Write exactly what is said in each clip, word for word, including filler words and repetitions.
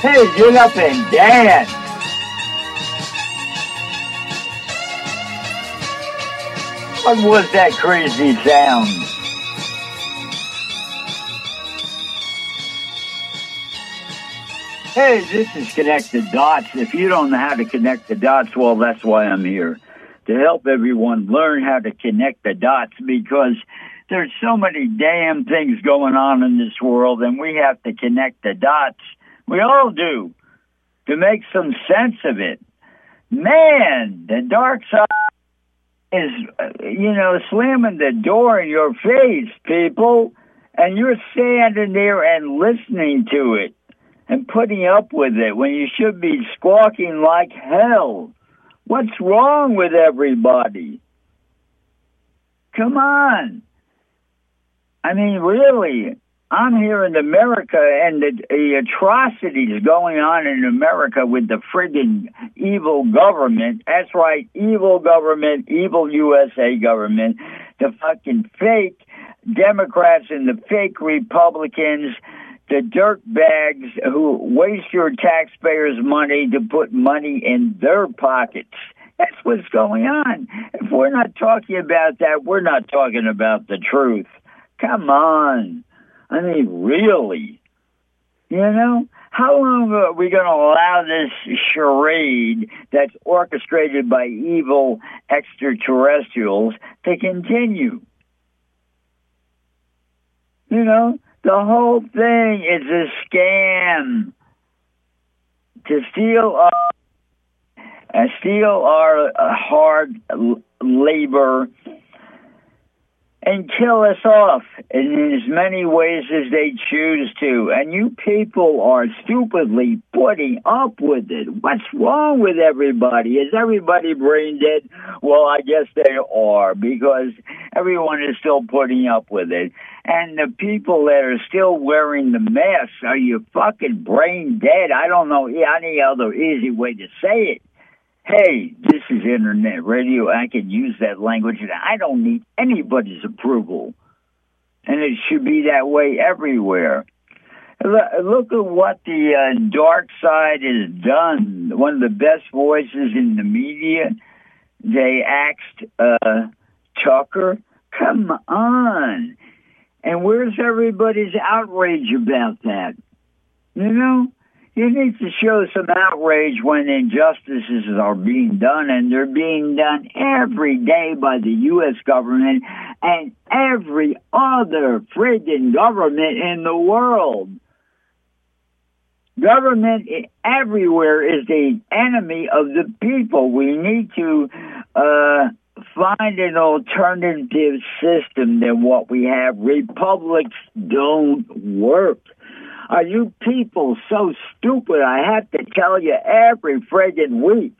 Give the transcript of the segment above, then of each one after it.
Hey, get up and dance. What was that crazy sound? Hey, this is Connect the Dots. If you don't know how to connect the dots, well, that's why I'm here. To help everyone learn how to connect the dots, because there's so many damn things going on in this world, and we have to connect the dots. We all do, to make some sense of it. Man, the dark side is, you know, slamming the door in your face, people, and you're standing there and listening to it and putting up with it when you should be squawking like hell. What's wrong with everybody? Come on. I mean, really, I'm here in America, and the, the atrocities going on in America with the friggin' evil government. That's right, evil government, evil U S A government, the fucking fake Democrats and the fake Republicans, the dirtbags who waste your taxpayers' money to put money in their pockets. That's what's going on. If we're not talking about that, we're not talking about the truth. Come on. I mean, really. You know, how long are we going to allow this charade that's orchestrated by evil extraterrestrials to continue? You know, the whole thing is a scam to steal our, uh, steal our uh, hard l- labor and kill us off in as many ways as they choose to. And you people are stupidly putting up with it. What's wrong with everybody? Is everybody brain dead? Well, I guess they are, because everyone is still putting up with it. And the people that are still wearing the masks, are you fucking brain dead? I don't know any other easy way to say it. Hey, this is internet radio. I can use that language, and I don't need anybody's approval. And it should be that way everywhere. Look at what the uh, dark side has done. One of the best voices in the media, they axed uh, Tucker. Come on. And where's everybody's outrage about that? You know? You need to show some outrage when injustices are being done, and they're being done every day by the U S government and every other friggin' government in the world. Government everywhere is the enemy of the people. We need to uh, find an alternative system than what we have. Republics don't work. Are you people so stupid? I have to tell you every friggin' week.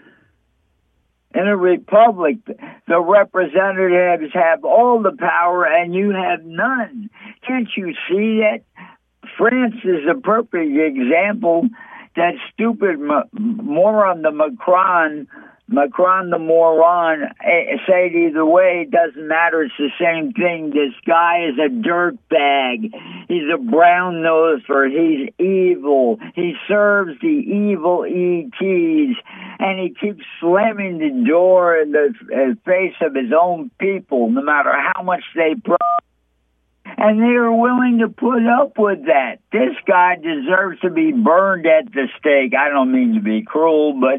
In a republic, the representatives have all the power and you have none. Can't you see that? France is a perfect example. That stupid moron, the Macron, Macron the moron, say it either way, it doesn't matter, it's the same thing. This guy is a dirtbag. He's a brown-noser. He's evil. He serves the evil E Ts, and he keeps slamming the door in the face of his own people, no matter how much they pro. And they are willing to put up with that. This guy deserves to be burned at the stake. I don't mean to be cruel, but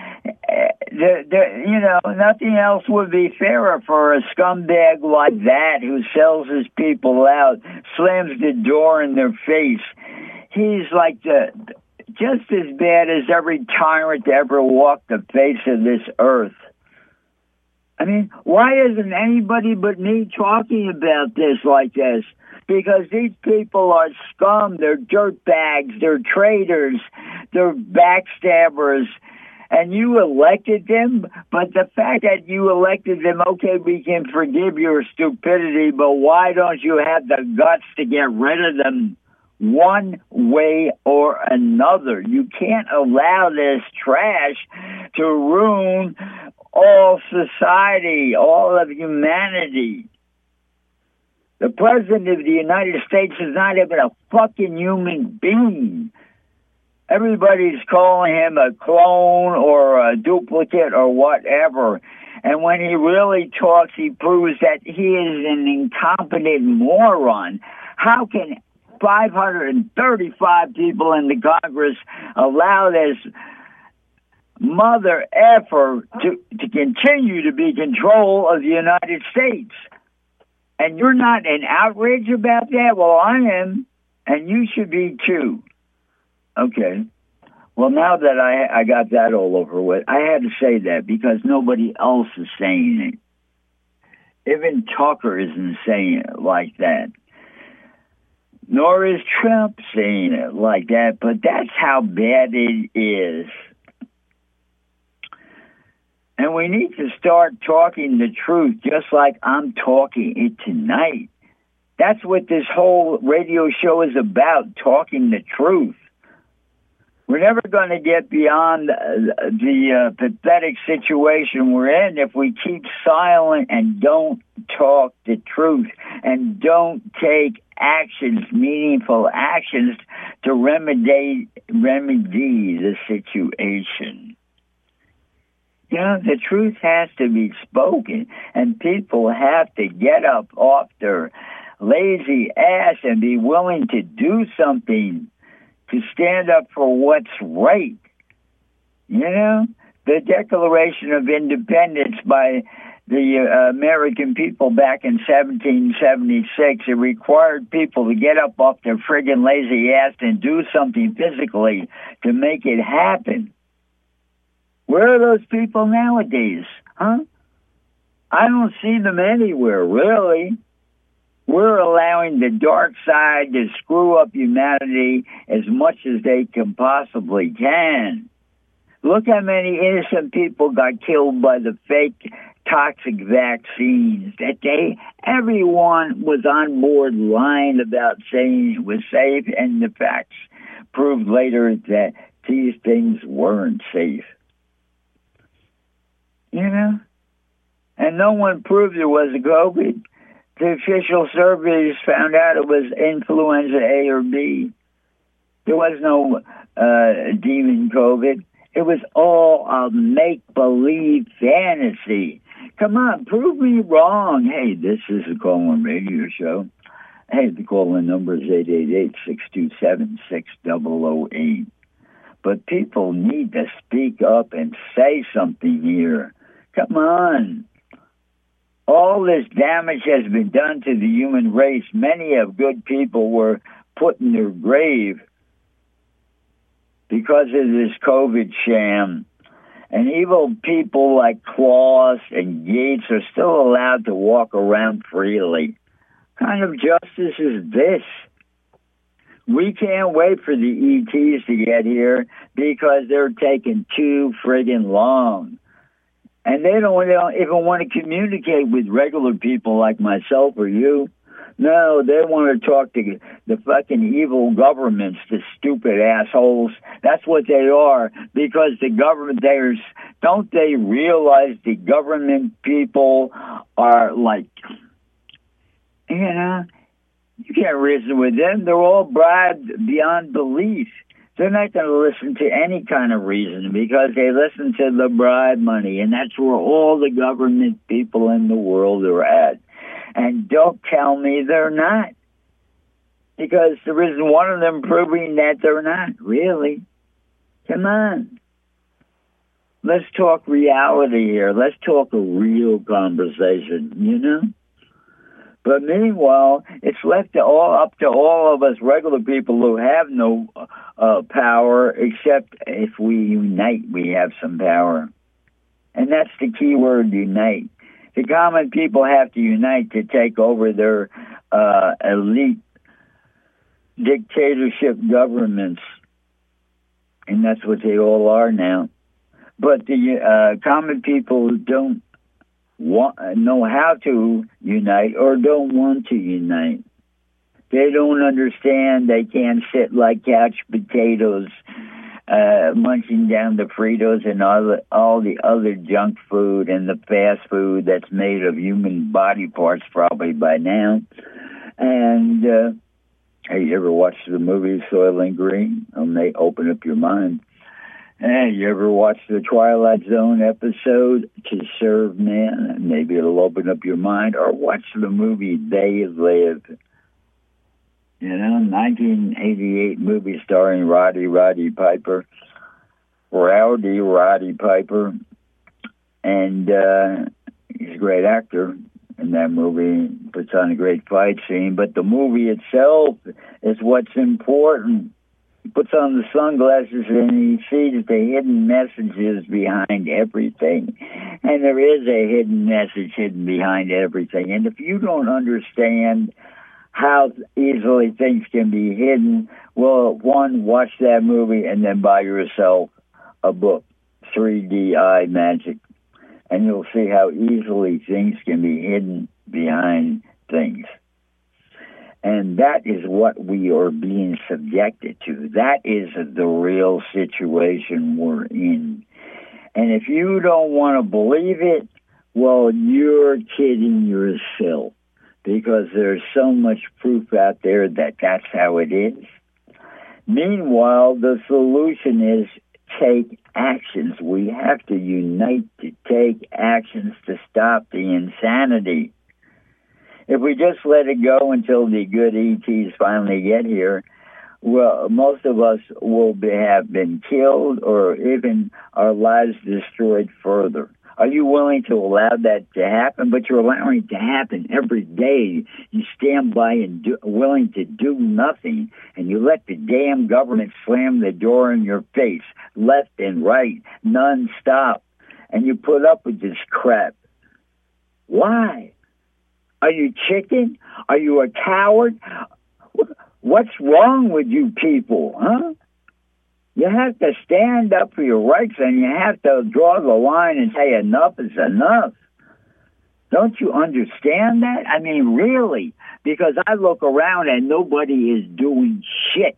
The, the, you know, nothing else would be fairer for a scumbag like that who sells his people out, slams the door in their face. He's like the just as bad as every tyrant to ever walk the face of this earth. I mean, why isn't anybody but me talking about this like this? Because these people are scum, they're dirtbags, they're traitors, they're backstabbers. And you elected them, but the fact that you elected them, okay, we can forgive your stupidity, but why don't you have the guts to get rid of them one way or another? You can't allow this trash to ruin all society, all of humanity. The President of the United States is not even a fucking human being. Everybody's calling him a clone or a duplicate or whatever. And when he really talks, he proves that he is an incompetent moron. How can five hundred thirty-five people in the Congress allow this mother effer to, to continue to be control of the United States? And you're not in outrage about that? Well, I am, and you should be too. Okay. Well, now that I I got that all over with, I had to say that because nobody else is saying it. Even Tucker isn't saying it like that. Nor is Trump saying it like that, but that's how bad it is. And we need to start talking the truth just like I'm talking it tonight. That's what this whole radio show is about, talking the truth. We're never going to get beyond the uh, pathetic situation we're in if we keep silent and don't talk the truth and don't take actions, meaningful actions, to remedy, remedy the situation. You know, the truth has to be spoken, and people have to get up off their lazy ass and be willing to do something to stand up for what's right. You know, the Declaration of Independence by the uh, American people back in seventeen seventy-six, it required people to get up off their friggin' lazy ass and do something physically to make it happen. Where are those people nowadays, huh? I don't see them anywhere, really. We're allowing the dark side to screw up humanity as much as they can possibly can. Look how many innocent people got killed by the fake toxic vaccines that they, everyone was on board lying about saying it was safe, and the facts proved later that these things weren't safe. You know? And no one proved it was a COVID. The official surveys found out it was influenza A or B. There was no uh, demon COVID. It was all a make-believe fantasy. Come on, prove me wrong. Hey, this is a call-in radio show. Hey, the call-in number is eight eight eight, six two seven, six zero zero eight. But people need to speak up and say something here. Come on. All this damage has been done to the human race. Many of good people were put in their grave because of this COVID sham. And evil people like Claus and Gates are still allowed to walk around freely. What kind of justice is this? We can't wait for the E Ts to get here because they're taking too friggin' long. And they don't, they don't even want to communicate with regular people like myself or you. No, they want to talk to the fucking evil governments, the stupid assholes. That's what they are, because the government, there's, don't they realize the government people are like, you know, you can't reason with them. They're all bribed beyond belief. They're not going to listen to any kind of reason because they listen to the bribe money, and that's where all the government people in the world are at. And don't tell me they're not, because there isn't one of them proving that they're not, really. Come on. Let's talk reality here. Let's talk a real conversation, you know? But meanwhile, it's left to all up to all of us regular people who have no uh, power, except if we unite, we have some power. And that's the key word, unite. The common people have to unite to take over their uh, elite dictatorship governments. And that's what they all are now. But the uh, common people don't want, know how to unite or don't want to unite. They don't understand. They can't sit like couch potatoes, uh, munching down the Fritos and all the, all the other junk food and the fast food that's made of human body parts probably by now. And uh, Hey, you ever watched the movie Soylent Green? Um, they open up your mind. Hey, you ever watched the Twilight Zone episode, To Serve Man? Maybe it'll open up your mind. Or watch the movie They Live. You know, nineteen eighty-eight movie starring Roddy Roddy Piper. Rowdy Roddy Piper. And uh, he's a great actor in that movie. Puts on a great fight scene. But the movie itself is what's important. He puts on the sunglasses and he sees the hidden messages behind everything. And there is a hidden message hidden behind everything. And if you don't understand how easily things can be hidden, well, one, watch that movie and then buy yourself a book, three D Eye Magic. And you'll see how easily things can be hidden behind things. And that is what we are being subjected to. That is the real situation we're in. And if you don't want to believe it, well, you're kidding yourself, because there's so much proof out there that that's how it is. Meanwhile, the solution is take actions. We have to unite to take actions to stop the insanity. If we just let it go until the good E Ts finally get here, well, most of us will be, have been killed or even our lives destroyed further. Are you willing to allow that to happen? But you're allowing it to happen every day. You stand by and do, willing to do nothing, and you let the damn government slam the door in your face, left and right, non-stop, and you put up with this crap. Why? Are you chicken? Are you a coward? What's wrong with you people, huh? You have to stand up for your rights, and you have to draw the line and say enough is enough. Don't you understand that? I mean, really, because I look around and nobody is doing shit.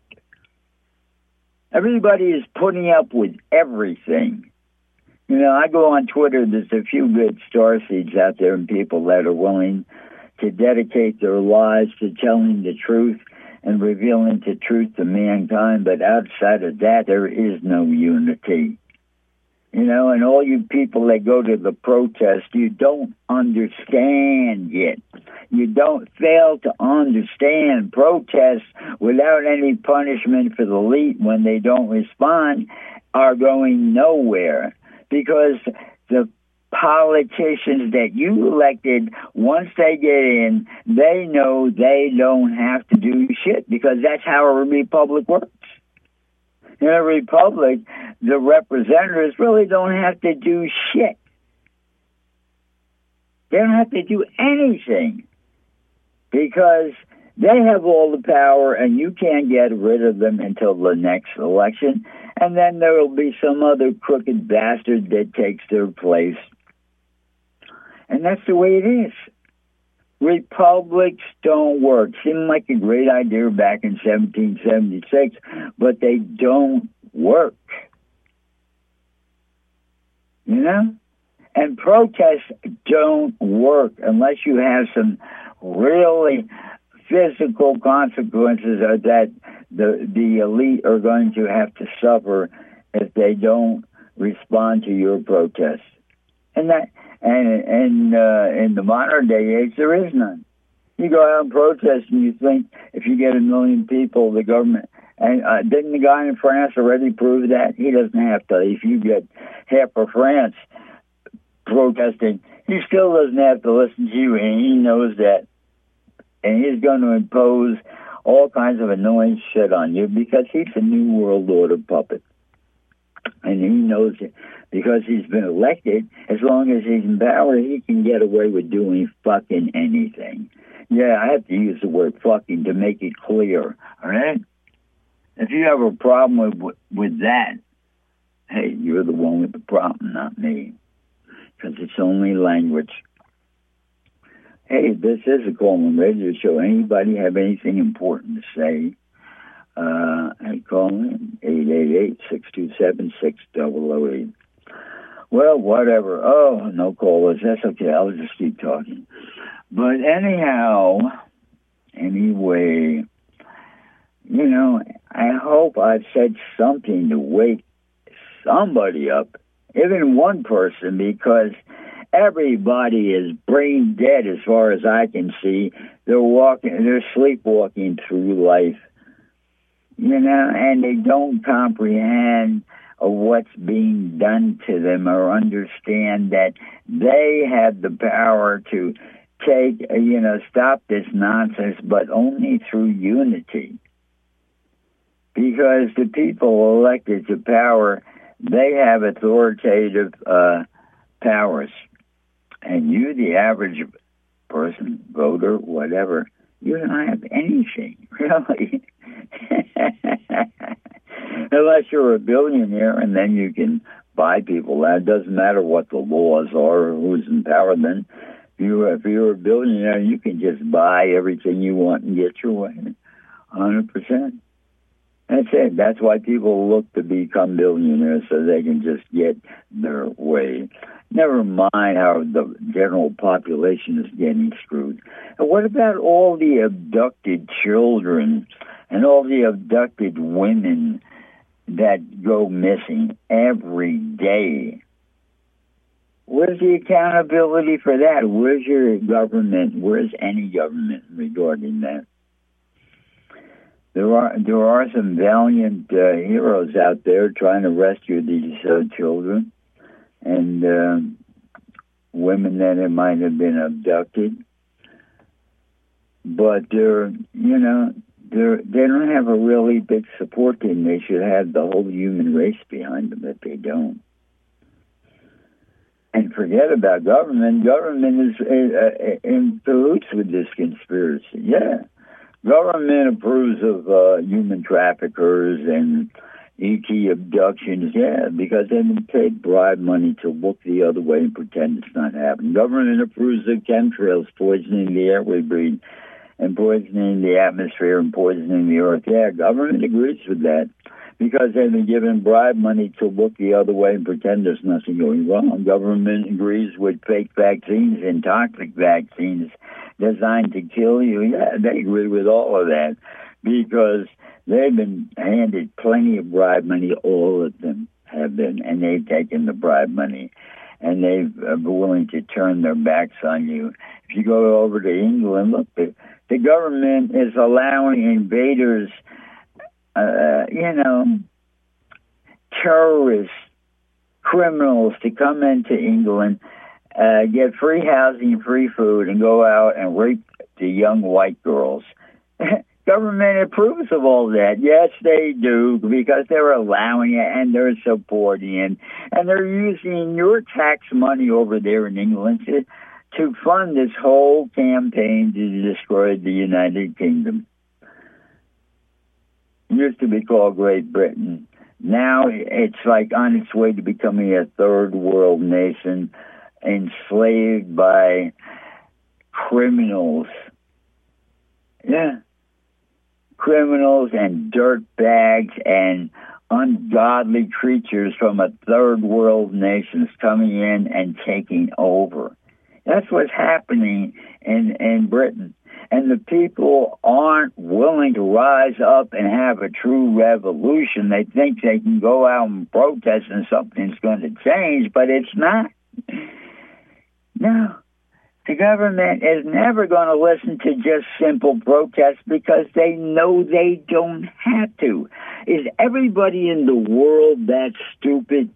Everybody is putting up with everything. You know, I go on Twitter, there's a few good starseeds out there and people that are willing to dedicate their lives to telling the truth and revealing the truth to mankind, but outside of that, there is no unity. You know, and all you people that go to the protest, you don't understand yet. You don't fail to understand protests without any punishment for the elite when they don't respond are going nowhere, because the politicians that you elected, once they get in, they know they don't have to do shit, because that's how a republic works. In a republic, the representatives really don't have to do shit. They don't have to do anything, because they have all the power and you can't get rid of them until the next election. And then there will be some other crooked bastard that takes their place. And that's the way it is. Republics don't work. Seemed like a great idea back in seventeen seventy-six, but they don't work. You know? And protests don't work unless you have some really physical consequences that the, the elite are going to have to suffer if they don't respond to your protests. And that, and and uh, in the modern day age, there is none. You go out and protest, and you think if you get a million people, the government. And uh, didn't the guy in France already prove that? He doesn't have to. If you get half of France protesting, he still doesn't have to listen to you, and he knows that. And he's going to impose all kinds of annoying shit on you because he's a New World Order puppet. And he knows it because he's been elected. As long as he's in power, he can get away with doing fucking anything. Yeah, I have to use the word fucking to make it clear, all right? If you have a problem with with that, hey, you're the one with the problem, not me, because it's only language. Hey, this is a Coleman Radio Show. Anybody have anything important to say? Uh, I call in eight eight eight, six two seven, six zero zero eight. Well, whatever. Oh, no callers. That's okay. I'll just keep talking. But anyhow, anyway, you know, I hope I've said something to wake somebody up, even one person, because everybody is brain dead as far as I can see. They're walking, they're sleepwalking through life, you know, and they don't comprehend of what's being done to them or understand that they have the power to take, you know, stop this nonsense, but only through unity. Because the people elected to power, they have authoritative uh, powers. And you, the average person, voter, whatever, you don't have anything, really. Unless you're a billionaire, and then you can buy people. That doesn't matter what the laws are or who's in power. Then, if you're, if you're a billionaire, you can just buy everything you want and get your way, one hundred percent. That's it. That's why people look to become billionaires, so they can just get their way. Never mind how the general population is getting screwed. And what about all the abducted children and all the abducted women that go missing every day? Where's the accountability for that? Where's your government? Where's any government regarding that? There are there are some valiant uh, heroes out there trying to rescue these uh, children and uh, women that might have been abducted, but they're you know they they don't have a really big support team. They should have the whole human race behind them, but they don't. And forget about government. Government is uh, in cahoots with this conspiracy. Yeah. Government approves of uh, human traffickers and E T abductions, yeah, because they can take bribe money to look the other way and pretend it's not happening. Government approves of chemtrails poisoning the air we breathe and poisoning the atmosphere and poisoning the earth. Yeah, government agrees with that because they've been given bribe money to look the other way and pretend there's nothing going wrong. Government agrees with fake vaccines and toxic vaccines designed to kill you. Yeah, they agree with all of that because they've been handed plenty of bribe money. All of them have been, and they've taken the bribe money, and they've uh, been willing to turn their backs on you. If you go over to England, look, the, the government is allowing invaders, uh, you know, terrorists, criminals to come into England, Uh, get free housing, free food, and go out and rape the young white girls. Government approves of all that. Yes, they do, because they're allowing it and they're supporting it. And they're using your tax money over there in England to, to fund this whole campaign to destroy the United Kingdom. It used to be called Great Britain. Now it's like on its way to becoming a third world nation, enslaved by criminals. Yeah. Criminals and dirtbags and ungodly creatures from a third world nation coming in and taking over. That's what's happening in, in Britain. And the people aren't willing to rise up and have a true revolution. They think they can go out and protest and something's going to change, but it's not. No, the government is never going to listen to just simple protests because they know they don't have to. Is everybody in the world that stupid?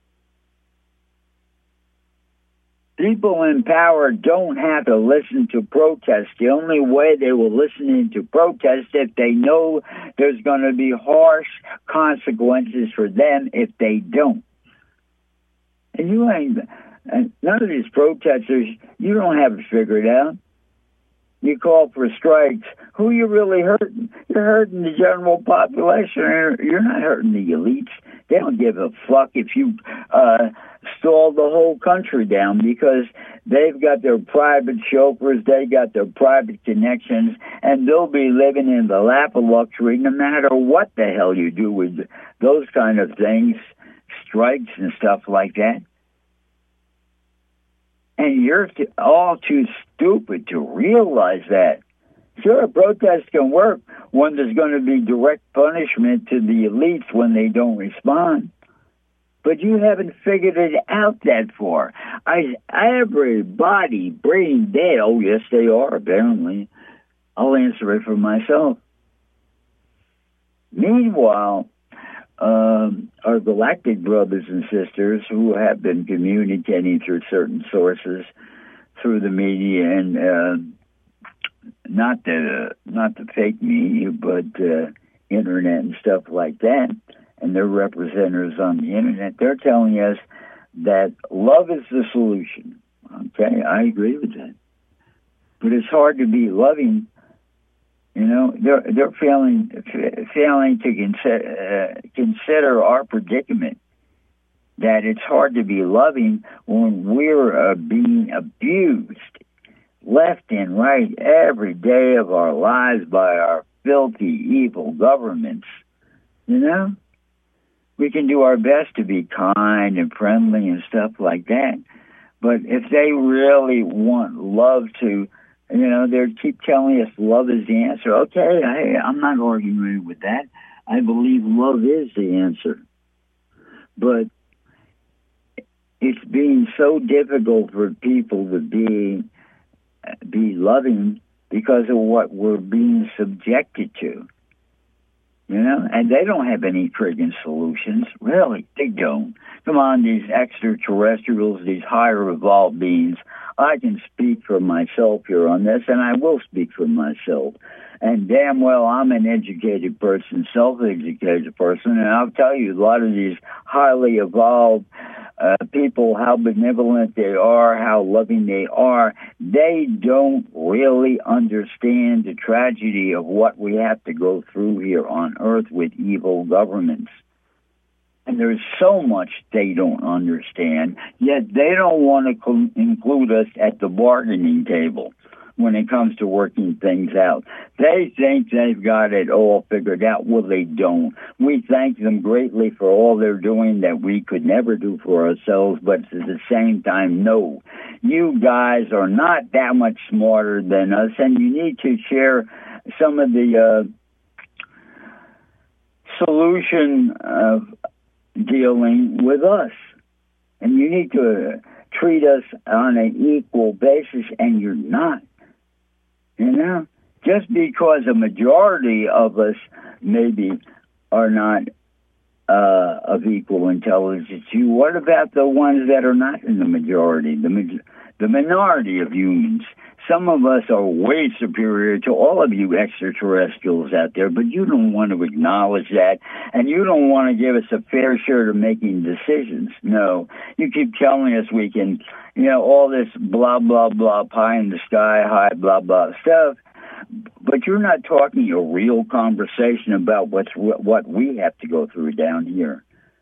People in power don't have to listen to protests. The only way they will listen to protests if they know there's going to be harsh consequences for them if they don't. And you ain't... And none of these protesters, you don't have it figured out. You call for strikes. Who are you really hurting? You're hurting the general population. You're not hurting the elites. They don't give a fuck if you uh, stall the whole country down because they've got their private chauffeurs, they got their private connections, and they'll be living in the lap of luxury no matter what the hell you do with those kind of things, strikes and stuff like that. And you're all too stupid to realize that. Sure, protest can work when there's going to be direct punishment to the elites when they don't respond. But you haven't figured it out that far. I, everybody brain dead. Oh, yes, they are, apparently. I'll answer it for myself. Meanwhile, um, our galactic brothers and sisters who have been communicating through certain sources, through the media and uh, not the not the fake media, but uh, internet and stuff like that, and their representatives on the internet, they're telling us that love is the solution. Okay, I agree with that. But it's hard to be loving. You know, they're they're failing failing to consider uh, consider our predicament. That it's hard to be loving when we're uh, being abused left and right every day of our lives by our filthy, evil governments. You know, we can do our best to be kind and friendly and stuff like that. But if they really want love to, you know, they keep telling us love is the answer. Okay, I, I'm not arguing with that. I believe love is the answer. But it's being so difficult for people to be be loving because of what we're being subjected to. You know, and they don't have any friggin' solutions. Really, they don't. Come on, these extraterrestrials, these higher evolved beings. I can speak for myself here on this, and I will speak for myself. And damn well, I'm an educated person, self-educated person, and I'll tell you, a lot of these highly evolved uh, people, how benevolent they are, how loving they are, they don't really understand the tragedy of what we have to go through here on Earth with evil governments. And there's so much they don't understand, yet they don't want to co- include us at the bargaining table when it comes to working things out. They think they've got it all figured out. Well, they don't. We thank them greatly for all they're doing that we could never do for ourselves, but at the same time, no. You guys are not that much smarter than us, and you need to share some of the uh, solution of dealing with us. And you need to treat us on an equal basis, and you're not. You know, just because a majority of us maybe are not uh, of equal intelligence to you, what about the ones that are not in the majority, the, ma- the minority of humans? Some of us are way superior to all of you extraterrestrials out there, but you don't want to acknowledge that, and you don't want to give us a fair share to making decisions. No, you keep telling us we can, you know, all this blah, blah, blah, pie in the sky, high, blah, blah stuff, but you're not talking a real conversation about what's what we have to go through down here.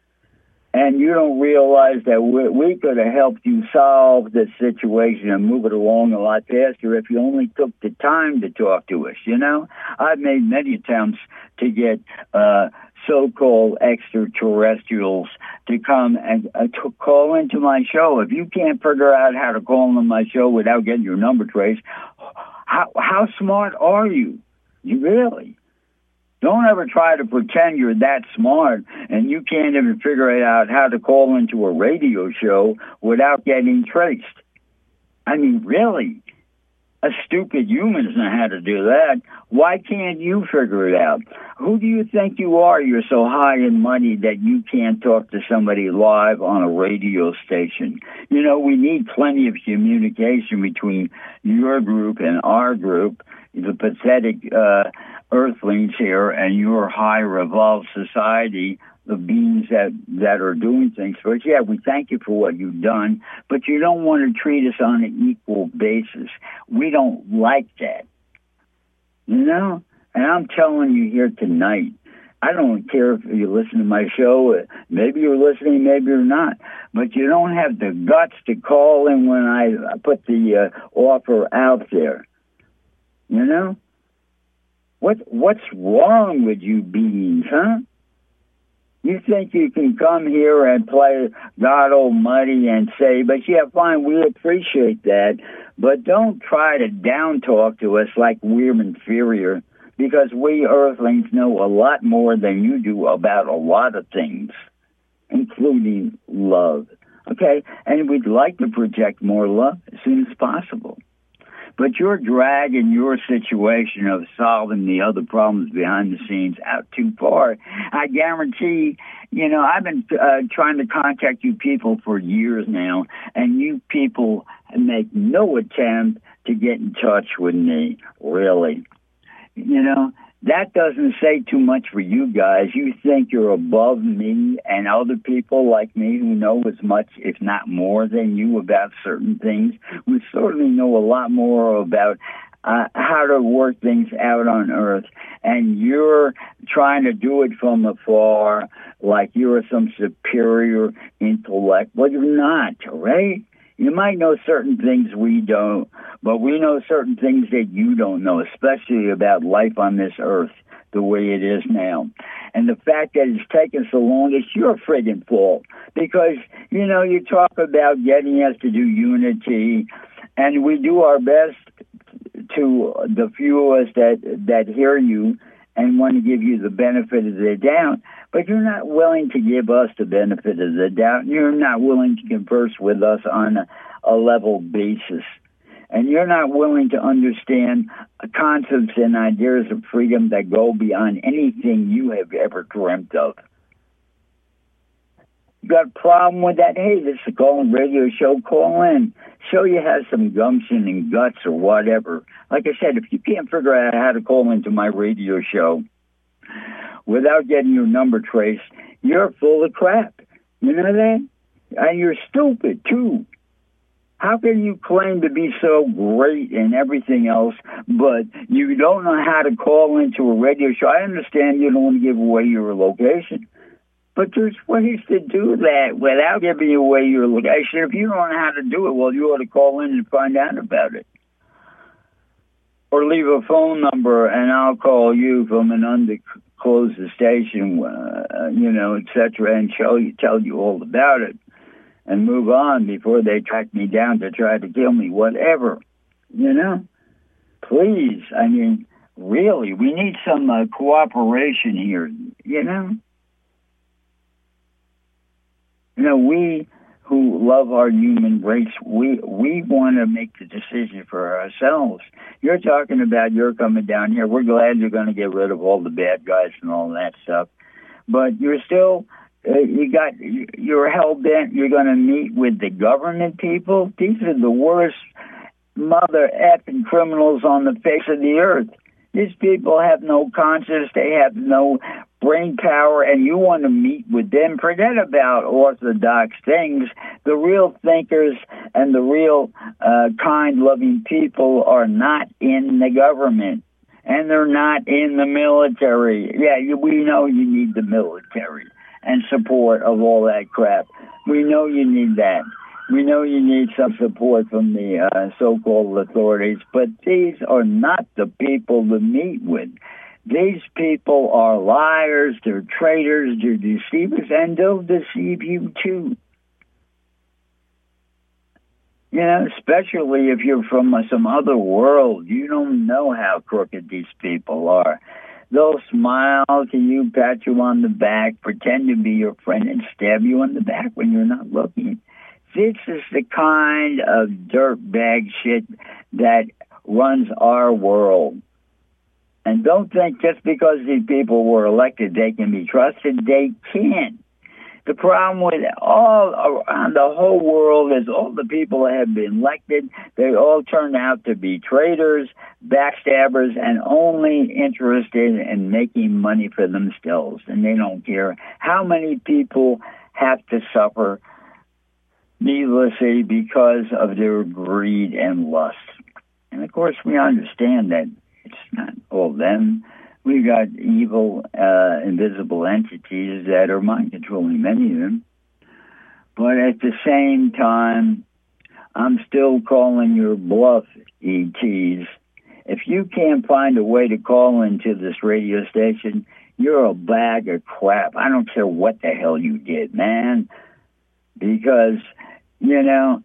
And you don't realize that we, we could have helped you solve this situation and move it along a lot faster if you only took the time to talk to us, you know? I've made many attempts to get uh, so-called extraterrestrials to come and uh, to call into my show. If you can't figure out how to call into my show without getting your number traced, how, how smart are you? You really? Don't ever try to pretend you're that smart and you can't even figure out how to call into a radio show without getting traced. I mean, really? A stupid human know how to do that. Why can't you figure it out? Who do you think you are? You're so high and mighty that you can't talk to somebody live on a radio station. You know, we need plenty of communication between your group and our group, the pathetic uh, earthlings here, and your higher evolved society, the beings that, that are doing things for us. Yeah, we thank you for what you've done, but you don't want to treat us on an equal basis. We don't like that. You know? And I'm telling you here tonight, I don't care if you listen to my show. Maybe you're listening, maybe you're not. But you don't have the guts to call in when I put the uh, offer out there. You know? What What's wrong with you beings, huh? You think you can come here and play God Almighty and say, but yeah, fine, we appreciate that, but don't try to down talk to us like we're inferior, because we earthlings know a lot more than you do about a lot of things, including love. Okay? And we'd like to project more love as soon as possible. But you're dragging your situation of solving the other problems behind the scenes out too far. I guarantee, you know, I've been uh, trying to contact you people for years now, and you people make no attempt to get in touch with me, really. You know, that doesn't say too much for you guys. You think you're above me and other people like me who know as much, if not more, than you about certain things. We certainly know a lot more about uh, how to work things out on Earth. And you're trying to do it from afar like you're some superior intellect. Well, you're not, right? You might know certain things we don't, but we know certain things that you don't know, especially about life on this earth the way it is now. And the fact that it's taken so long, it's your friggin' fault. Because, you know, you talk about getting us to do unity, and we do our best to the few of us that, that hear you and want to give you the benefit of the doubt, but you're not willing to give us the benefit of the doubt. You're not willing to converse with us on a, a level basis. And you're not willing to understand concepts and ideas of freedom that go beyond anything you have ever dreamt of. You got a problem with that? Hey, this is a call-in radio show. Call in. Show you have some gumption and guts or whatever. Like I said, if you can't figure out how to call into my radio show without getting your number traced, you're full of crap. You know that? And you're stupid, too. How can you claim to be so great and everything else, but you don't know how to call into a radio show? I understand you don't want to give away your location, but there's ways to do that without giving away your location. If you don't know how to do it, well, you ought to call in and find out about it. Or leave a phone number, and I'll call you from an undisclosed station, uh, you know, et cetera, and show you, tell you all about it. And move on before they track me down to try to kill me, whatever. You know? Please, I mean, really, we need some uh, cooperation here, you know? You know, we who love our human race, we we want to make the decision for ourselves. You're talking about you're coming down here. We're glad you're going to get rid of all the bad guys and all that stuff. But you're still... Uh, you got, you're hell-bent, you're going to meet with the government people. These are the worst mother effing criminals on the face of the earth. These people have no conscience, they have no brain power, and you want to meet with them. Forget about orthodox things. The real thinkers and the real uh, kind, loving people are not in the government, and they're not in the military. Yeah, you, we know you need the military and support of all that crap. We know you need that. We know you need some support from the uh, so-called authorities, but these are not the people to meet with. These people are liars, they're traitors, they're deceivers, and they'll deceive you too. You know, especially if you're from uh, some other world, you don't know how crooked these people are. They'll smile to you, pat you on the back, pretend to be your friend, and stab you on the back when you're not looking. This is the kind of dirtbag shit that runs our world. And don't think just because these people were elected they can be trusted. They can't. The problem with all around the whole world is all the people that have been elected, they all turn out to be traitors, backstabbers, and only interested in making money for themselves. And they don't care how many people have to suffer needlessly because of their greed and lust. And of course, we understand that it's not all them. We've got evil, uh, invisible entities that are mind-controlling, many of them. But at the same time, I'm still calling your bluff, E Ts. If you can't find a way to call into this radio station, you're a bag of crap. I don't care what the hell you did, man. Because, you know,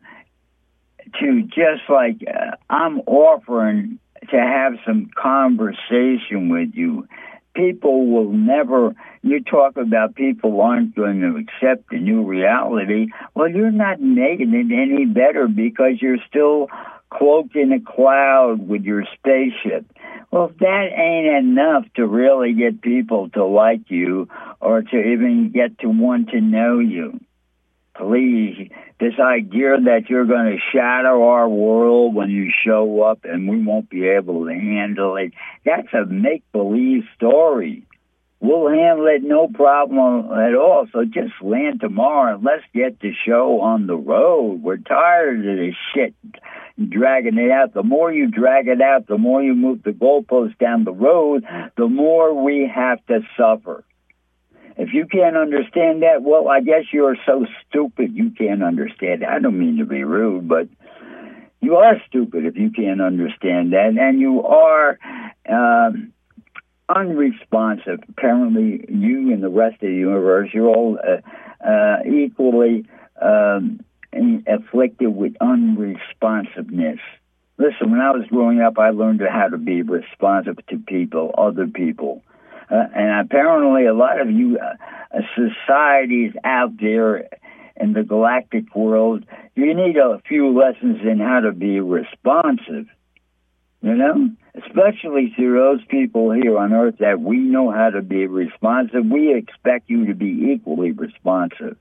to just like, uh, I'm offering to have some conversation with you. People will never, you talk about people aren't going to accept the new reality. Well, you're not making it any better because you're still cloaked in a cloud with your spaceship. Well, if that ain't enough to really get people to like you or to even get to want to know you, please, this idea that you're going to shadow our world when you show up and we won't be able to handle it, that's a make-believe story. We'll handle it no problem at all. So just land tomorrow and let's get the show on the road. We're tired of this shit, dragging it out. The more you drag it out, the more you move the goalposts down the road, the more we have to suffer. If you can't understand that, well, I guess you're so stupid you can't understand it. I don't mean to be rude, but you are stupid if you can't understand that. And you are um, unresponsive. Apparently, you and the rest of the universe, you're all uh, uh, equally um, afflicted with unresponsiveness. Listen, when I was growing up, I learned how to be responsive to people, other people. Uh, and apparently a lot of you uh, societies out there in the galactic world, you need a few lessons in how to be responsive, you know, especially to those people here on Earth that we know how to be responsive. We expect you to be equally responsive.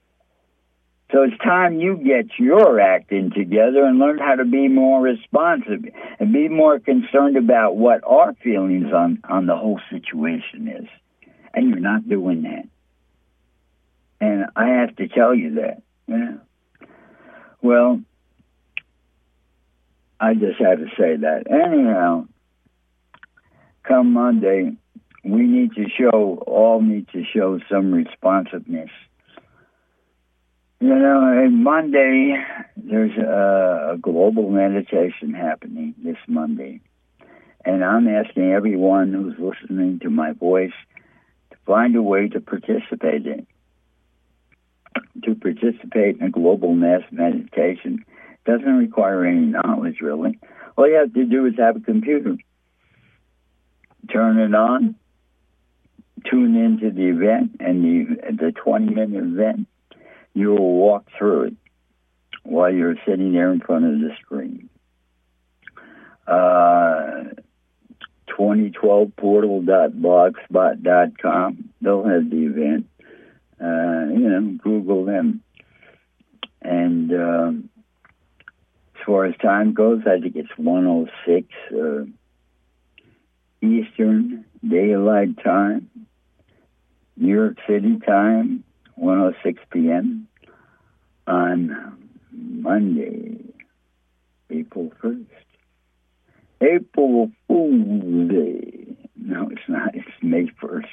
So it's time you get your acting together and learn how to be more responsive and be more concerned about what our feelings on, on the whole situation is. And you're not doing that. And I have to tell you that, you know. Well, I just had to say that. Anyhow, come Monday, we need to show, all need to show some responsiveness. You know, on Monday, there's a, a global meditation happening this Monday. And I'm asking everyone who's listening to my voice to find a way to participate in To participate in a global mass meditation. Doesn't require any knowledge, really. All you have to do is have a computer. Turn it on, tune into the event, and the the twenty-minute event. You will walk through it while you're sitting there in front of the screen. Uh, twenty twelve portal dot blogspot dot com. They'll have the event. Uh, you know, Google them. And um, as far as time goes, I think it's one oh six uh, Eastern Daylight Time, New York City time, one oh six p.m. on Monday, April first. April Fool's Day. No, it's not. It's May first.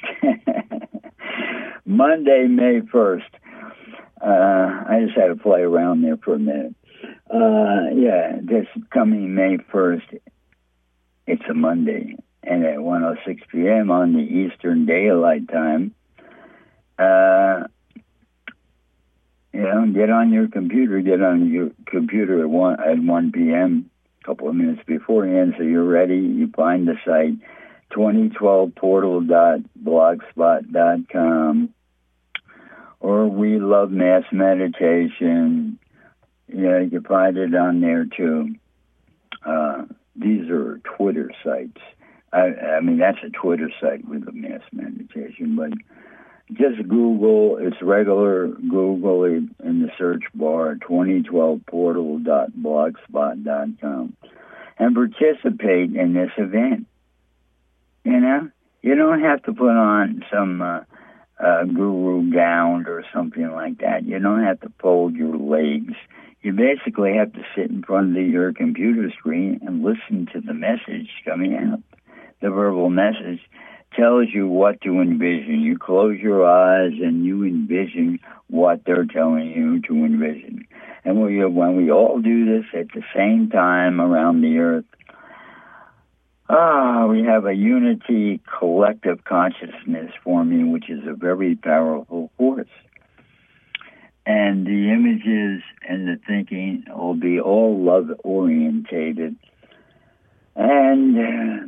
Monday, May first. Uh, I just had to play around there for a minute. Uh, yeah, this coming May first, it's a Monday. And at one oh six p.m. on the Eastern Daylight Time, uh, you know, get on your computer, get on your computer at one, at one p.m., a couple of minutes beforehand, so you're ready. You find the site, twenty twelve portal dot blogspot dot com, or We Love Mass Meditation. Yeah, you can find it on there, too. Uh, these are Twitter sites. I, I mean, that's a Twitter site with a mass meditation, but just Google, it's regular Google in the search bar, twenty twelve portal dot blogspot dot com, and participate in this event. You know, you don't have to put on some uh, uh, guru gown or something like that. You don't have to fold your legs. You basically have to sit in front of your computer screen and listen to the message coming out. The verbal message tells you what to envision. You close your eyes and you envision what they're telling you to envision. And we, when we all do this at the same time around the earth, Ah, we have a unity collective consciousness forming, which is a very powerful force. And the images and the thinking will be all love orientated. And uh,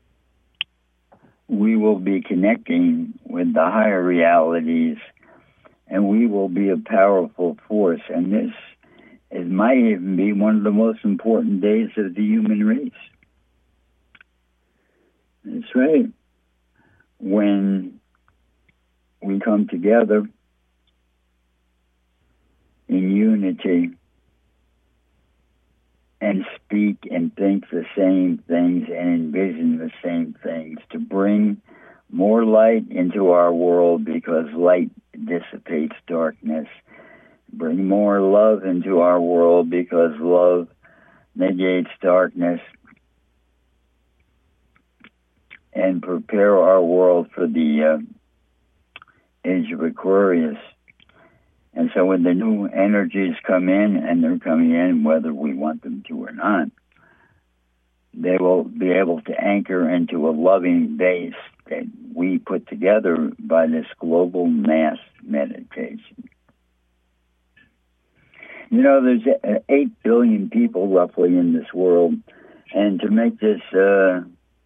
we will be connecting with the higher realities, and we will be a powerful force. And this it might even be one of the most important days of the human race. That's right. When we come together in unity and speak and think the same things and envision the same things to bring more light into our world, because light dissipates darkness. Bring more love into our world, because love negates darkness. And prepare our world for the uh, age of Aquarius. And so when the new energies come in, and they're coming in whether we want them to or not, they will be able to anchor into a loving base that we put together by this global mass meditation. You know, there's eight billion people roughly in this world, and to make this uh,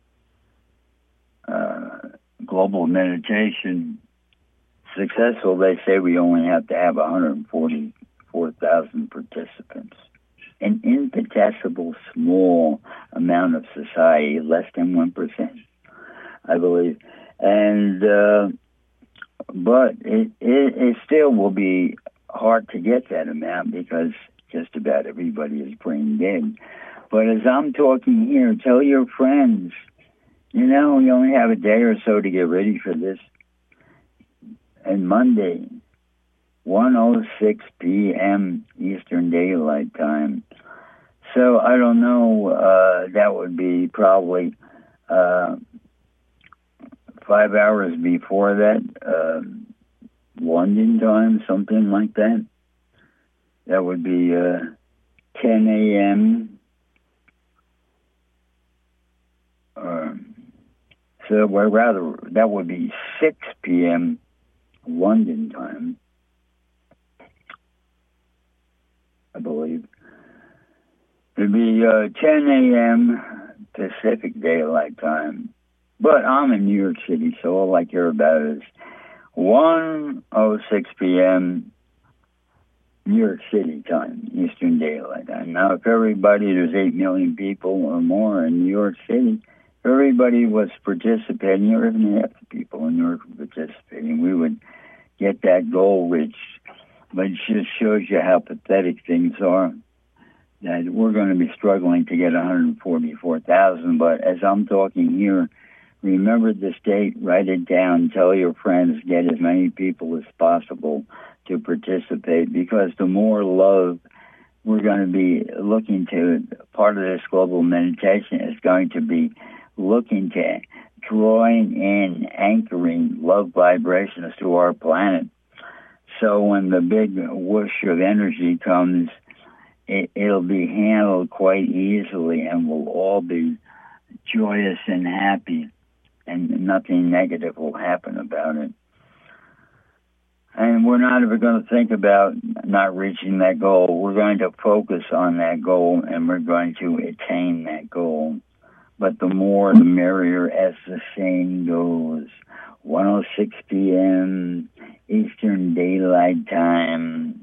uh, global meditation successful, they say we only have to have one hundred forty-four thousand participants. An infinitesimal small amount of society, less than one percent, I believe. And, uh, but it, it, it still will be hard to get that amount, because just about everybody is brain dead. But as I'm talking here, tell your friends, you know, you only have a day or so to get ready for this. And Monday, one oh six p.m. Eastern Daylight Time. So I don't know, uh, that would be probably uh, five hours before that, uh, London time, something like that. That would be uh, ten a.m. Um, so, well, rather, that would be six p.m. London time, I believe. It'd be uh, ten a.m. Pacific Daylight Time. But I'm in New York City, so all I care about is one oh six p.m. New York City time, Eastern Daylight Time. Now, if everybody, there's eight million people or more in New York City, if everybody was participating, or even half the people in New York were participating, we would get that goal reached. But it just shows you how pathetic things are, that we're going to be struggling to get one hundred forty-four thousand. But as I'm talking here, remember this date, write it down, tell your friends, get as many people as possible to participate, because the more love we're going to be looking to, part of this global meditation is going to be looking to drawing in, anchoring love vibrations to our planet. So when the big whoosh of energy comes, it, it'll be handled quite easily, and we'll all be joyous and happy, and nothing negative will happen about it. And we're not ever going to think about not reaching that goal. We're going to focus on that goal, and we're going to attain that goal. But the more, the merrier, as the saying goes. one oh six p.m. Eastern Daylight Time,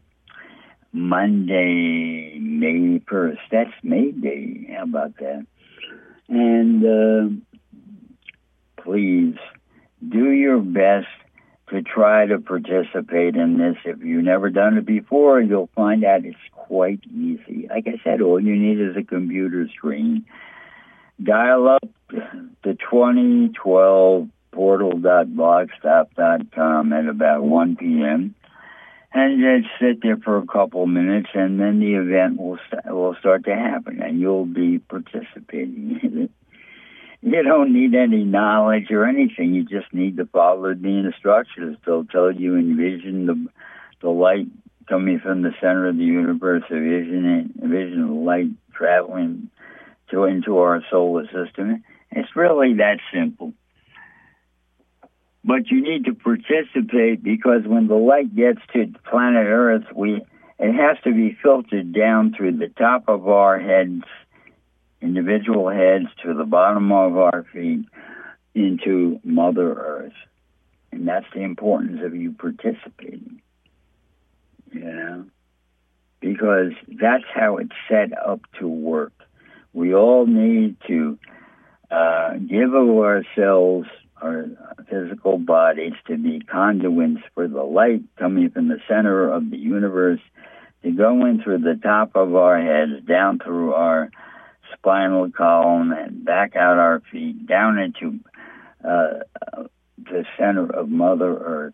Monday, May first. That's May Day. How about that? And uh, please do your best to try to participate in this. If you've never done it before, you'll find out it's quite easy. Like I said, all you need is a computer screen. Dial up the twenty twelve portal dot blogspot dot com at about one p.m. and just sit there for a couple minutes, and then the event will, st- will start to happen, and you'll be participating in it. You don't need any knowledge or anything. You just need to follow the instructions. They'll tell you, envision the the light coming from the center of the universe, envision, envision the light traveling to into our solar system, It's really that simple. But you need to participate because when the light gets to planet Earth, we it has to be filtered down through the top of our heads, individual heads, to the bottom of our feet, into Mother Earth. And that's the importance of you participating, you know, because that's how it's set up to work. We all need to uh, give of ourselves, our physical bodies, to be conduits for the light coming from the center of the universe to go in through the top of our heads, down through our spinal column, and back out our feet, down into uh, the center of Mother Earth.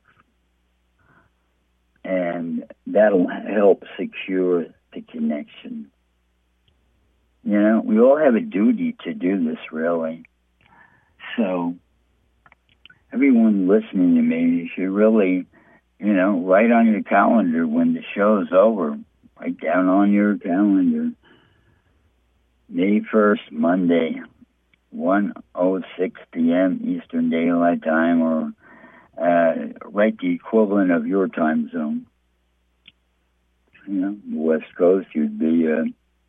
And that'll help secure the connection. You know, we all have a duty to do this, really. So everyone listening to me, you should really, you know, write on your calendar when the show's over. Write down on your calendar, May first, Monday, one oh six p.m. Eastern Daylight Time, or uh, write the equivalent of your time zone. You know, West Coast, you'd be uh,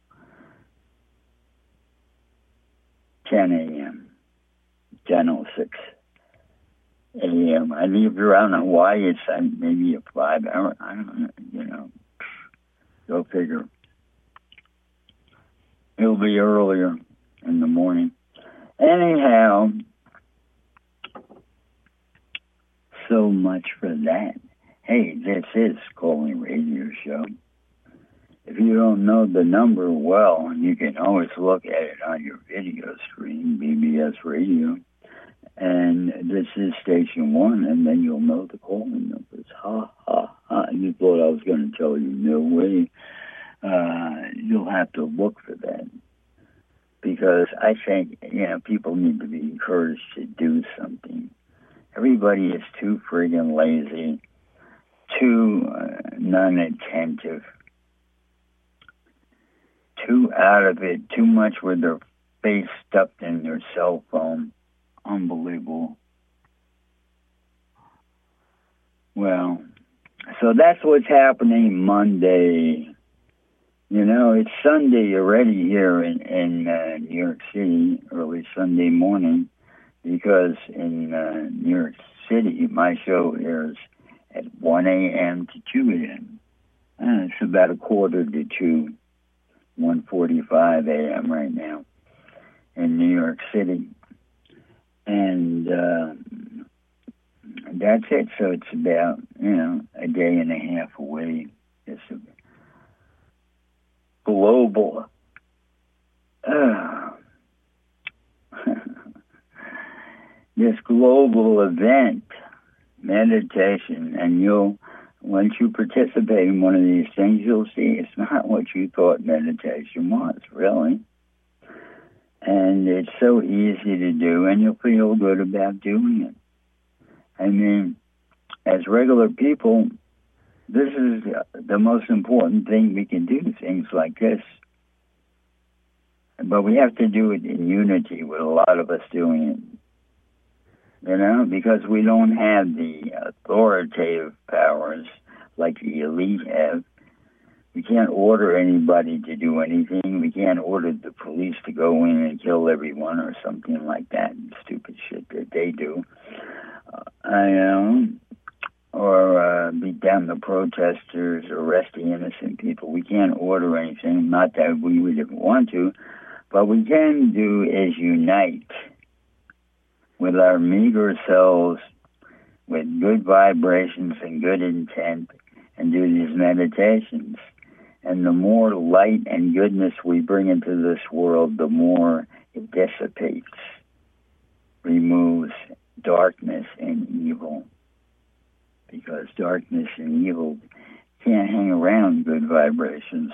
ten a.m., ten oh six a.m. I mean, if you're out in Hawaii, it's uh, maybe a five hour, I don't know, you know, go figure. It'll be earlier in the morning. Anyhow, so much for that. Hey, this is Calling Radio Show. If you don't know the number well, you can always look at it on your video screen, B B S Radio. And this is station one, and then you'll know the calling numbers. Ha, ha, ha. You thought I was going to tell you, no way. Uh, you'll have to look for that. Because I think, you know, people need to be encouraged to do something. Everybody is too friggin' lazy, too uh, non-attentive, too out of it, too much with their face stuffed in their cell phone. Unbelievable. Well, so that's what's happening Monday. You know, it's Sunday already here in, in uh, New York City, early Sunday morning, because in uh, New York City, my show airs at one a.m. to two a.m. Uh, it's about a quarter to two, one forty-five a.m. right now in New York City. And uh, that's it. So it's about, you know, a day and a half away. It's a global uh, this global event, meditation, and you'll, once you participate in one of these things, you'll see it's not what you thought meditation was, really. And it's so easy to do, and you'll feel good about doing it. I mean, as regular people, this is the most important thing we can do, things like this. But we have to do it in unity with a lot of us doing it. You know, because we don't have the authoritative powers like the elite have. We can't order anybody to do anything. We can't order the police to go in and kill everyone or something like that. Stupid shit that they do. Uh, I know. Or uh, beat down the protesters, arrest the innocent people. We can't order anything. Not that we would want to. But we can do is unite with our meager selves, with good vibrations and good intent, and do these meditations. And the more light and goodness we bring into this world, the more it dissipates, removes darkness and evil. Because darkness and evil can't hang around good vibrations.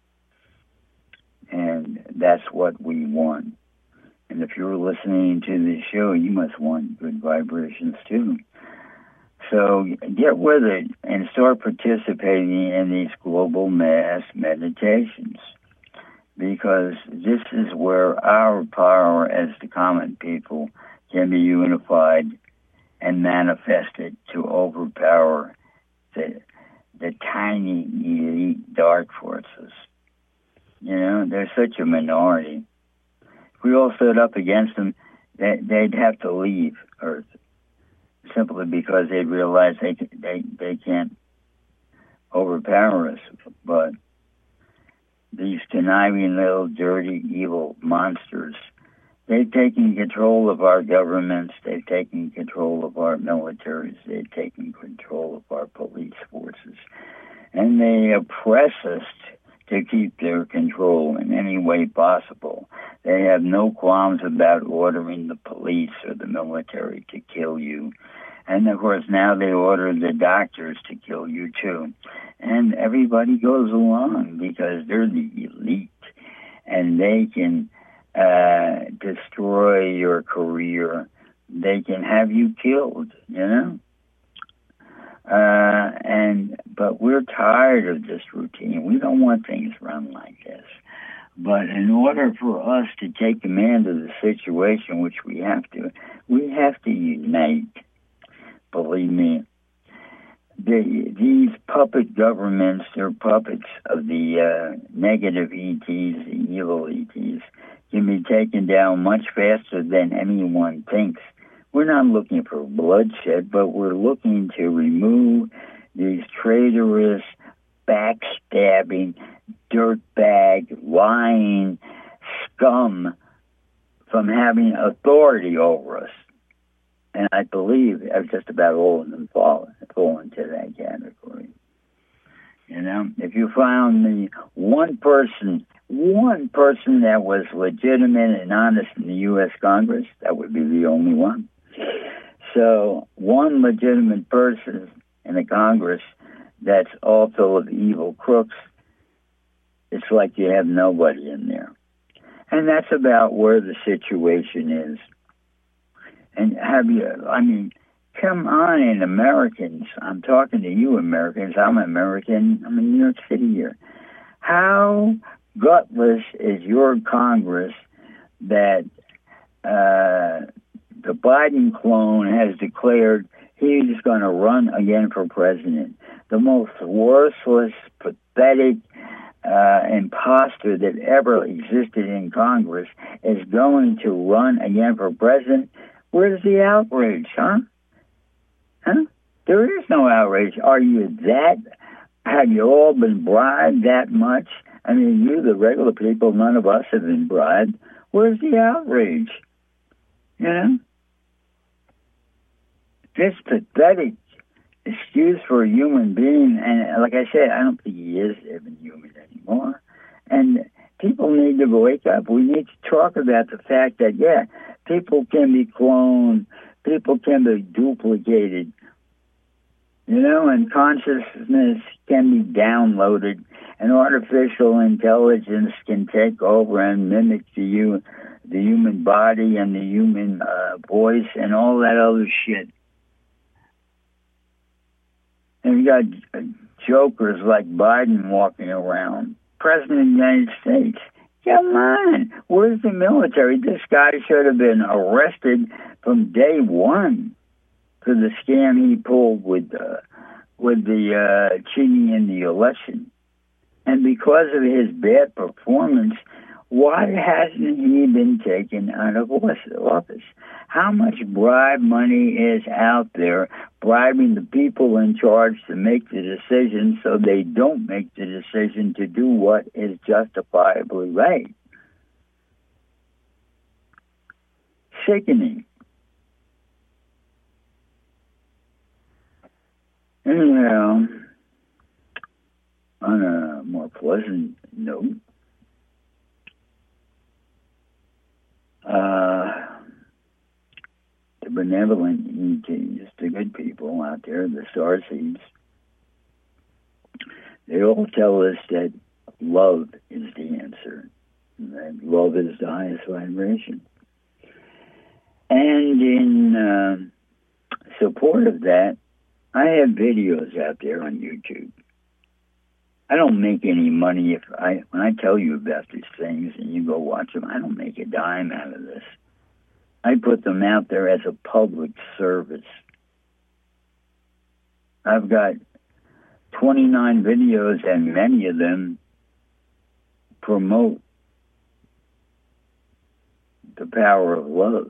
And that's what we want. And if you're listening to this show, you must want good vibrations too. So get with it and start participating in these global mass meditations. because this is where our power as the common people can be unified and manifested to overpower the, the tiny elite dark forces. You know, they're such a minority. If we all stood up against them, they, they'd have to leave Earth, simply because they'd realize they, they, they can't overpower us. But these conniving little dirty, evil monsters, they've taken control of our governments, they've taken control of our militaries, they've taken control of our police forces, and they oppress us to keep their control in any way possible. They have no qualms about ordering the police or the military to kill you. And, of course, now they order the doctors to kill you, too. And everybody goes along because they're the elite, and they can uh, destroy your career. They can have you killed, you know? Uh, and but we're tired of this routine. We don't want things run like this. But in order for us to take command of the situation, which we have to, we have to unite. Believe me, the, these puppet governments, they're puppets of the uh, negative E Ts, the evil E Ts, can be taken down much faster than anyone thinks. We're not looking for bloodshed, but we're looking to remove these traitorous, backstabbing, dirtbag, lying scum from having authority over us. And I believe just about all of them fall, fall into that category. You know, if you found the one person, one person that was legitimate and honest in the U S Congress, that would be the only one. So one legitimate person in the Congress that's all full of evil crooks, it's like you have nobody in there. And that's about where the situation is. And have you, I mean, come on, Americans. I'm talking to you, Americans. I'm American. I'm in New York City here. How gutless is your Congress that uh, the Biden clone has declared he's going to run again for president? The most worthless, pathetic uh, imposter that ever existed in Congress is going to run again for president. Where's the outrage, huh? Huh? There is no outrage. Are you that? Have you all been bribed that much? I mean, you, the regular people, none of us have been bribed. Where's the outrage? You know? This pathetic excuse for a human being, and like I said, I don't think he is even human anymore. And people need to wake up. We need to talk about the fact that, yeah, people can be cloned, people can be duplicated, you know, and consciousness can be downloaded, and artificial intelligence can take over and mimic the, you, the human body and the human uh, voice and all that other shit. And you got jokers like Biden walking around, President of the United States. Come on, where's the military? This guy should have been arrested from day one for the scam he pulled with uh, with the uh, cheating in the election. And because of his bad performance, why hasn't he been taken out of office? How much bribe money is out there bribing the people in charge to make the decision so they don't make the decision to do what is justifiably right? Sickening. Anyhow, on a more pleasant note, uh, the benevolent E Ts, the good people out there, the starseeds, they all tell us that love is the answer, that love is the highest vibration. And in uh, support of that, I have videos out there on YouTube. I don't make any money if I when I tell you about these things and you go watch them. I don't make a dime out of this. I put them out there as a public service. I've got twenty-nine videos, and many of them promote the power of love.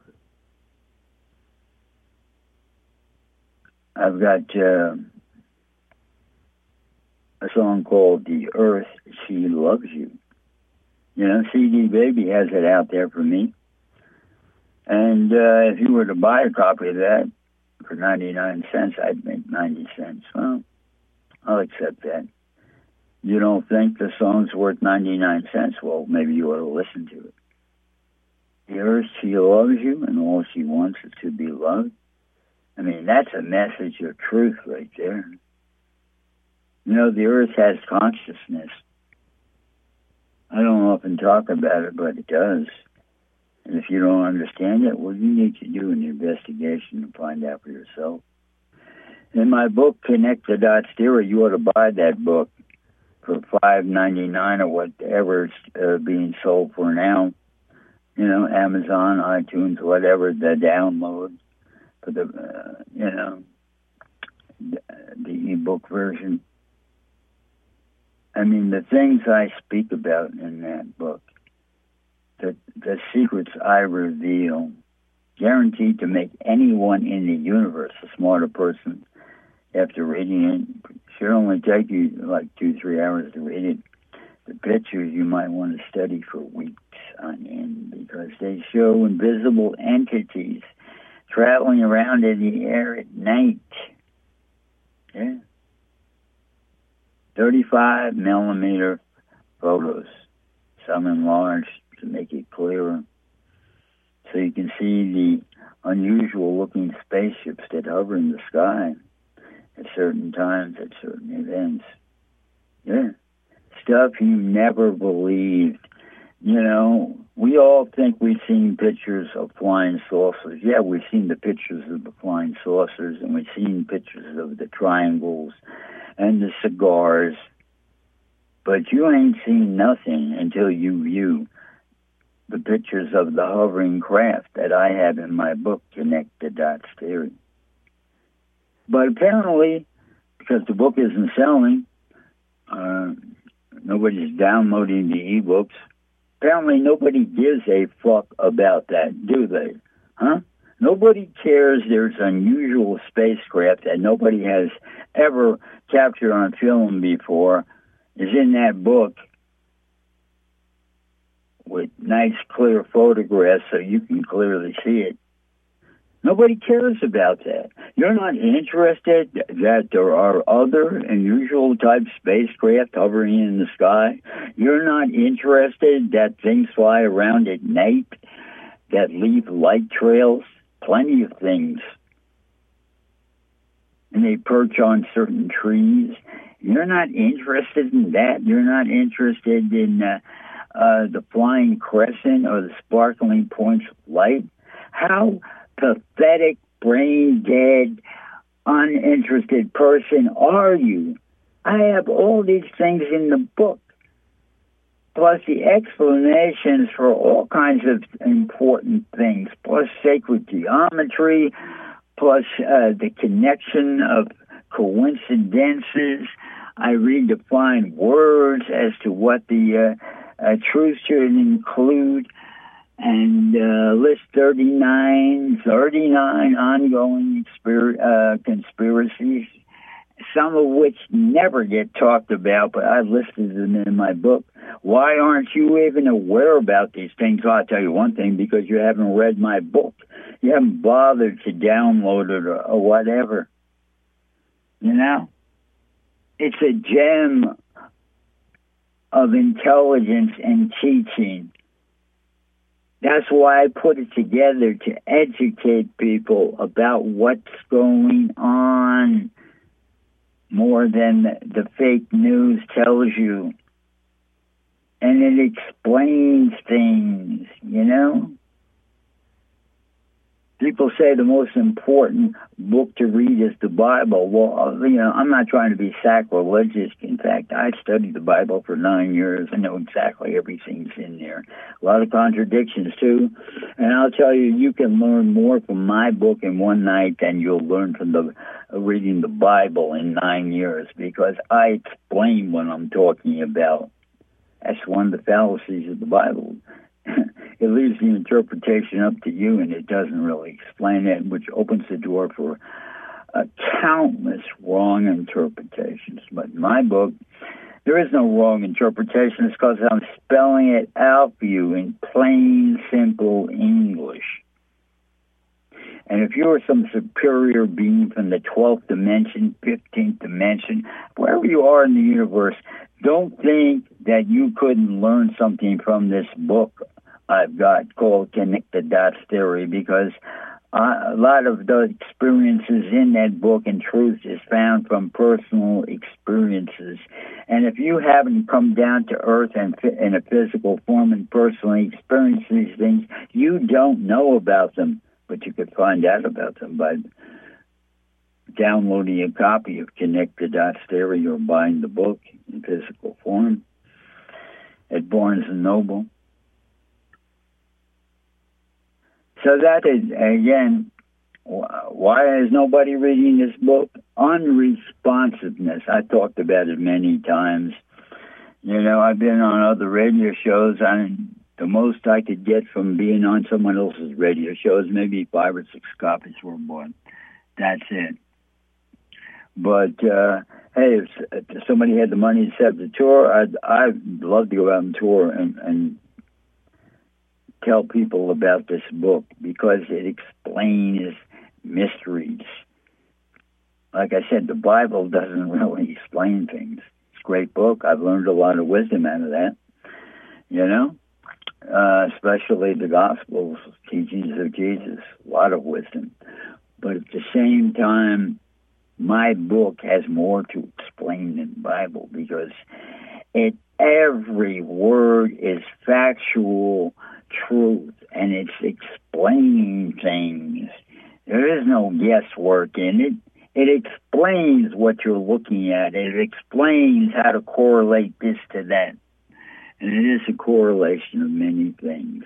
I've got uh, a song called "The Earth, She Loves You." You know, C D Baby has it out there for me. And uh, if you were to buy a copy of that for ninety-nine cents, I'd make ninety cents. Well, I'll accept that. You don't think the song's worth ninety-nine cents? Well, maybe you ought to listen to it. The earth, she loves you, and all she wants is to be loved. I mean, that's a message of truth right there. You know, the earth has consciousness. I don't often talk about it, but it does. And if you don't understand it, well, you need to do an investigation and find out for yourself. In my book, Connect the Dots Theory, you ought to buy that book for five ninety-nine or whatever it's uh, being sold for now. You know, Amazon, iTunes, whatever, the download for the, uh, you know, the, the ebook version. I mean, the things I speak about in that book, the, the secrets I reveal, guaranteed to make anyone in the universe a smarter person after reading it. It should only take you like two, three hours to read it. The pictures you might want to study for weeks on end because they show invisible entities traveling around in the air at night. Yeah. thirty-five millimeter photos, some enlarged to make it clearer. So you can see the unusual looking spaceships that hover in the sky at certain times, at certain events. Yeah. Stuff you never believed. You know, we all think we've seen pictures of flying saucers. Yeah, we've seen the pictures of the flying saucers, and we've seen pictures of the triangles and the cigars. But you ain't seen nothing until you view the pictures of the hovering craft that I have in my book, Connect the Dots Theory. But apparently, because the book isn't selling, uh, nobody's downloading the ebooks. Apparently nobody gives a fuck about that, do they? Huh? Nobody cares there's unusual spacecraft that nobody has ever captured on film before is in that book with nice clear photographs so you can clearly see it. Nobody cares about that. You're not interested that there are other unusual type spacecraft hovering in the sky. You're not interested that things fly around at night that leave light trails. Plenty of things. And they perch on certain trees. You're not interested in that. You're not interested in uh, uh, the flying crescent or the sparkling points of light. How pathetic, brain-dead, uninterested person are you? I have all these things in the book, plus the explanations for all kinds of important things, plus sacred geometry, plus uh, the connection of coincidences. I redefine words as to what the uh, uh, truth should include. And uh, list thirty-nine, thirty-nine ongoing expir- uh, conspiracies, some of which never get talked about, but I've listed them in my book. Why aren't you even aware about these things? Well, I'll tell you one thing, because you haven't read my book. You haven't bothered to download it or, or whatever. You know? It's a gem of intelligence and teaching. That's why I put it together, to educate people about what's going on more than the, the fake news tells you. And it explains things, you know? people say the most important book to read is the Bible. Well, you know, I'm not trying to be sacrilegious. In fact, I studied the Bible for nine years. I know exactly everything's in there. A lot of contradictions, too. And I'll tell you, you can learn more from my book in one night than you'll learn from the uh, reading the Bible in nine years, because I explain what I'm talking about. That's one of the fallacies of the Bible. It leaves the interpretation up to you, and it doesn't really explain it, which opens the door for uh, countless wrong interpretations. But in my book, there is no wrong interpretation. It's because I'm spelling it out for you in plain, simple English. And if you're some superior being from the twelfth dimension, fifteenth dimension, wherever you are in the universe, don't think that you couldn't learn something from this book I've got called Connect the Dots Theory, because uh, a lot of the experiences in that book and truth is found from personal experiences. And if you haven't come down to earth and in a physical form and personally experienced these things, you don't know about them, but you could find out about them by downloading a copy of Connect the Dots Theory or buying the book in physical form at Barnes and Noble. So that is, again, why is nobody reading this book? Unresponsiveness. I talked about it many times. You know, I've been on other radio shows, and the most I could get from being on someone else's radio show is maybe five or six copies were bought. That's it. But, uh, hey, if, if somebody had the money to set up the tour, I'd, I'd love to go out and tour and, and tell people about this book, because it explains mysteries. Like I said, the Bible doesn't really explain things. It's a great book. I've learned a lot of wisdom out of that, you know, uh, especially the Gospels, teachings of Jesus, a lot of wisdom. But at the same time, my book has more to explain than the Bible, because it, every word is factual truth, and it's explaining things. There is no guesswork in it. It explains what you're looking at. It explains how to correlate this to that. And it is a correlation of many things.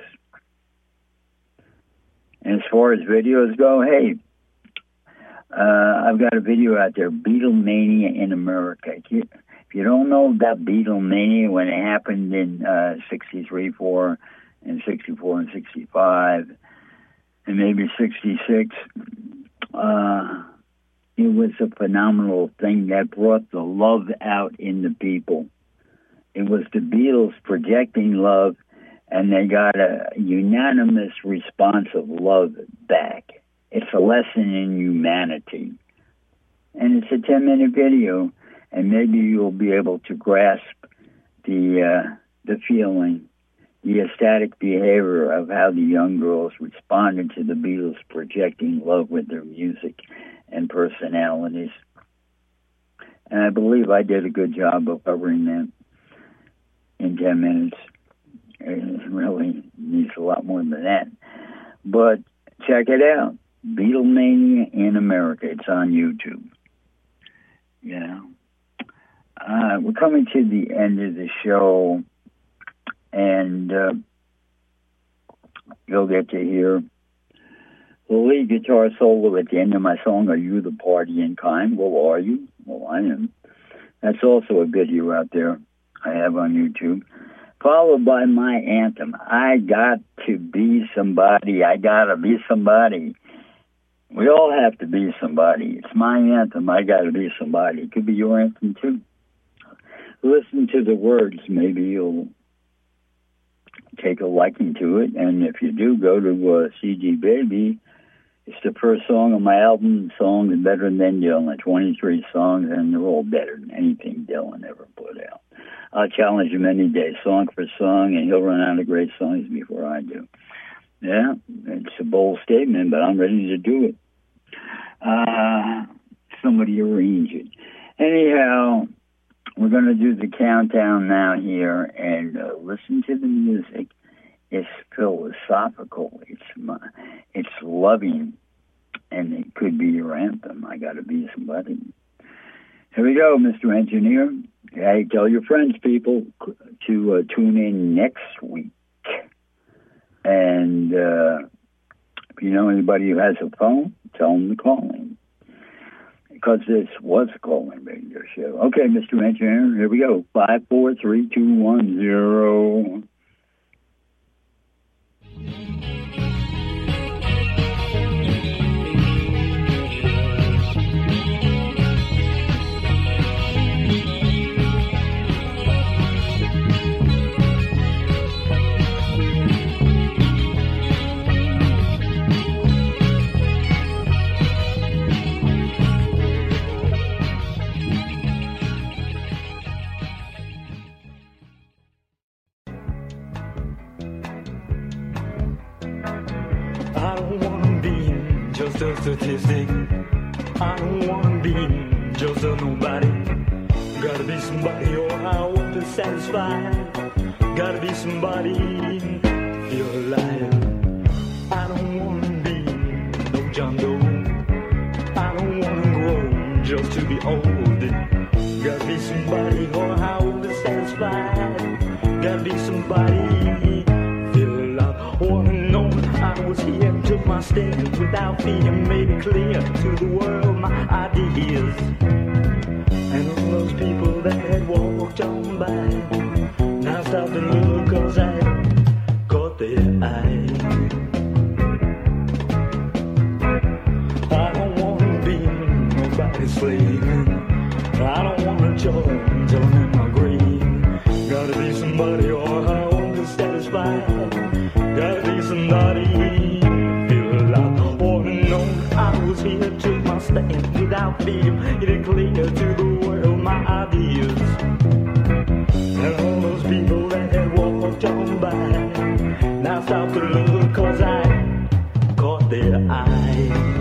And as far as videos go, hey, uh, I've got a video out there, Beatlemania in America. If you, if you don't know about Beatlemania, when it happened in uh, sixty-three, four, and sixty-four and sixty-five, and maybe sixty-six, uh, it was a phenomenal thing that brought the love out in the people. It was the Beatles projecting love, and they got a unanimous response of love back. It's a lesson in humanity. And it's a ten-minute video, and maybe you'll be able to grasp the uh, the feeling, the ecstatic behavior of how the young girls responded to the Beatles projecting love with their music and personalities. And I believe I did a good job of covering that in ten minutes. It really needs a lot more than that. But check it out. Beatlemania in America. It's on YouTube. Yeah. Uh, we're coming to the end of the show. And uh, you'll get to hear the lead guitar solo at the end of my song, Are You the Partying Kind? Well, are you? Well, I am. That's also a video out there I have on YouTube. Followed by my anthem, I Got to Be Somebody. I Gotta Be Somebody. We all have to be somebody. It's my anthem, I Gotta Be Somebody. It could be your anthem, too. Listen to the words. Maybe you'll take a liking to it, and if you do, go to uh, C G Baby. It's the first song on my album, Songs Better Than Dylan. twenty-three songs, and they're all better than anything Dylan ever put out. I'll challenge him any day, song for song, and he'll run out of great songs before I do. Yeah, it's a bold statement, but I'm ready to do it. Uh, somebody arrange it. Anyhow, we're going to do the countdown now here, and uh, listen to the music. It's philosophical. It's my, it's loving, and it could be your anthem. I got to be somebody. Here we go, Mister Engineer. Hey, tell your friends, people, to uh, tune in next week. And uh, if you know anybody who has a phone, tell them to call in. Because this was a call-in radio show. Okay, Mister Engineer, here we go. Five, four, three, two, one, zero. I don't wanna be just a statistic. I don't wanna be just a nobody. Gotta be somebody or I won't be satisfied. Gotta be somebody, feel alive. I don't wanna be no John Doe. I don't wanna grow just to be old. Gotta be somebody or I won't be satisfied. Gotta be somebody, feel alive. Wanna know I was here, took my stand without fear, made it clear to the world my ideas. And all those people that had walked on by, now stop and look, cause I caught their eye. I don't wanna be nobody's slave. I don't wanna join, join in my grave. Gotta be somebody or I won't be satisfied. Gotta be somebody, feel alive. Wanna know I was here, took my stand without fear, made it clear to the world my ideas. And all those people that had walked on by, now stop to look, cause I caught their eye.